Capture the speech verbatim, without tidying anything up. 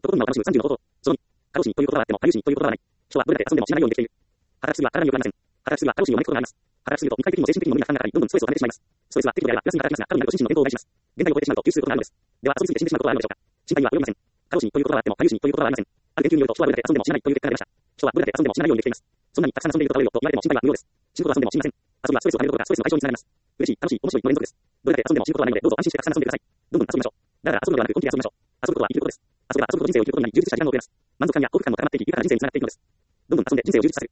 ところ今を楽しむさんじゅうの方法。そのに、過労死にという言葉はあっても、過労死にという言葉はない。人はどれだけ遊んでも死なないようにできている。働きすぎは体に良くありません。働きすぎは過労死に招くことがあります。働きすぎると肉体的にも精神的にも無理な負担がかかり、どんどんストレスを溜めてしまいます。ストレスは適度であればプラスに働きますが、過度になると心身の健康を害します。限界を超えてしまうと急死することがあるのです。では遊びすぎて死んでしまうことはあるのでしょうか。心配には及びません。過労死にという言葉はあっても、過労死にという言葉はありません。ある研究によると、人はどれだけ遊んでも死なないという結果が出ました。人はどれだけ遊んでも死なないようにできています。そんなにたくさん遊んでいると倒れるよと言われても心配は無用です。死ぬことは遊んでも死にません。遊びはストレスを溜めることがストレスの解消につながります。嬉しい、楽しい、面白いの連続です。どれだけ遊んでも死ぬことはないので、どうぞ安心してたくさん遊んでください。どんどん遊びましょう。だから遊ぶのではなく本気で遊びましょう。遊ぶことは生きることです。遊べば遊ぶほど人生を生きることになり、充実した時間を増えます。満足感や幸福感も高まっていき、豊かな人生につながっていくのです。どんどん遊んで人生を充実させる。